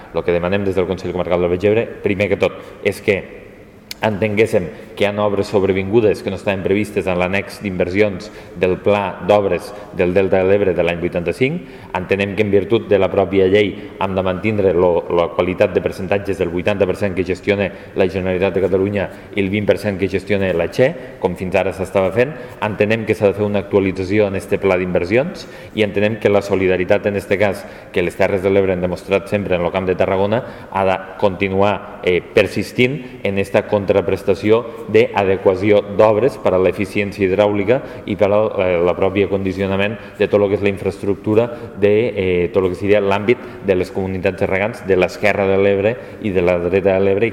el que demanem des del Consell Comarcal del Baix Ebre, primer que tot, és que entenguéssim que hi ha obres sobrevingudes que no estaven previstes en l'annex d'inversions del Pla d'Obres del Delta de l'Ebre de l'any 85. Entenem que en virtut de la pròpia llei hem de mantenir la qualitat de percentatges del 80% que gestiona la Generalitat de Catalunya i el 20% que gestiona la Che, com fins ara s'estava fent. Entenem que s'ha de fer una actualització en aquest pla d'inversions i entenem que la solidaritat en aquest cas, que les Terres de l'Ebre han demostrat sempre en el Camp de Tarragona, ha de continuar persistint en aquesta contraprestació d'adequació d'obres per a l'eficiència hidràulica i per al propi condicionament de tot el que és la infraestructura de tot el que seria l'àmbit de les comunitats de regants de l'esquerra de l'Ebre i de la dreta de l'Ebre.